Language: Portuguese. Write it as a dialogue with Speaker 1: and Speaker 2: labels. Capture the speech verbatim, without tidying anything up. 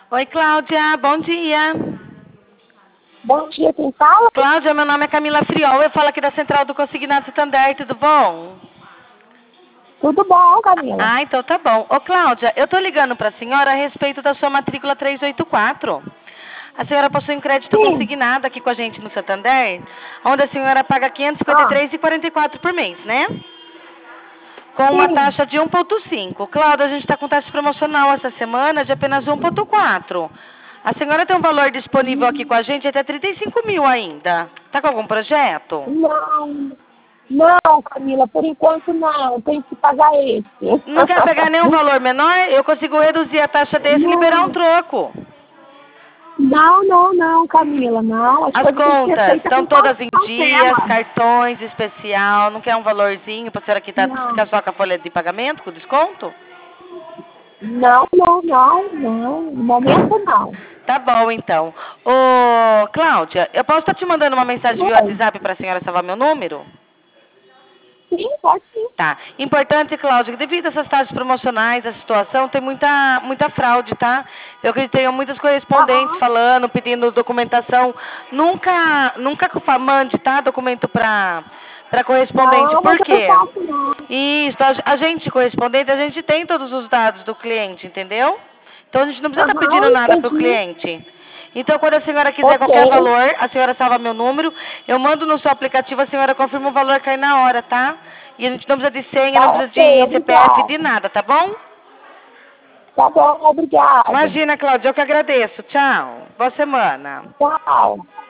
Speaker 1: Oi, Cláudia, bom dia.
Speaker 2: Bom dia, quem fala?
Speaker 1: Cláudia, meu nome é Camila Friol, eu falo aqui da Central do Consignado Santander, tudo bom?
Speaker 2: Tudo bom, Camila?
Speaker 1: Ah, então tá bom. Ô, Cláudia, eu tô ligando pra senhora a respeito da sua matrícula trezentos e oitenta e quatro. A senhora possui um crédito
Speaker 2: Sim.
Speaker 1: consignado aqui com a gente no Santander, onde a senhora paga quinhentos e cinquenta e
Speaker 2: Ah,
Speaker 1: três reais e quarenta e quatro por mês, né? Com uma
Speaker 2: sim.
Speaker 1: taxa de um vírgula cinco. Cláudia, a gente está com taxa promocional essa semana de apenas um vírgula quatro. A senhora tem um valor disponível aqui com a gente até trinta e cinco mil ainda. Tá com algum projeto?
Speaker 2: Não, não, Camila, por enquanto não. Tem que pagar esse.
Speaker 1: Não quer pegar nenhum valor menor? Eu consigo reduzir a taxa desse e liberar um
Speaker 2: Não,
Speaker 1: troco.
Speaker 2: não, não, não, Camila, não. As
Speaker 1: As
Speaker 2: coisas têm que ser
Speaker 1: contas
Speaker 2: feitas
Speaker 1: estão
Speaker 2: com
Speaker 1: todas em dias,
Speaker 2: cautela.
Speaker 1: cartões especial. Não quer um valorzinho para a senhora quitar
Speaker 2: Não,
Speaker 1: ficar só com a folha de pagamento, com desconto?
Speaker 2: não, não, não, não. No momento, não.
Speaker 1: Tá bom, então. Ô, Cláudia, eu posso estar te mandando uma mensagem via
Speaker 2: Oi.
Speaker 1: WhatsApp para a senhora salvar meu número?
Speaker 2: Sim, pode sim.
Speaker 1: Tá. Importante, Cláudia, que devido a essas taxas promocionais, a situação, tem muita, muita fraude, tá? Eu acredito que tenham muitas correspondentes
Speaker 2: Aham.
Speaker 1: falando, pedindo documentação. Nunca, nunca fa- mande, tá? Documento para para correspondente.
Speaker 2: Não, mas
Speaker 1: Por
Speaker 2: eu não
Speaker 1: quê?
Speaker 2: faço, não.
Speaker 1: Isso, a, a gente correspondente, a gente tem todos os dados do cliente, entendeu? Então a gente não precisa estar pedindo
Speaker 2: Aham,
Speaker 1: nada para o
Speaker 2: entendi.
Speaker 1: cliente. Então, quando a senhora quiser
Speaker 2: Ok.
Speaker 1: qualquer valor, a senhora salva meu número, eu mando no seu aplicativo, a senhora confirma o valor cair na hora, tá? E a gente não precisa de senha, não
Speaker 2: Tá
Speaker 1: precisa
Speaker 2: ok,
Speaker 1: de C P F, de
Speaker 2: obrigada.
Speaker 1: nada, tá bom?
Speaker 2: Tá bom, obrigada.
Speaker 1: Imagina, Cláudia, eu que agradeço. Tchau. Boa semana.
Speaker 2: Tchau.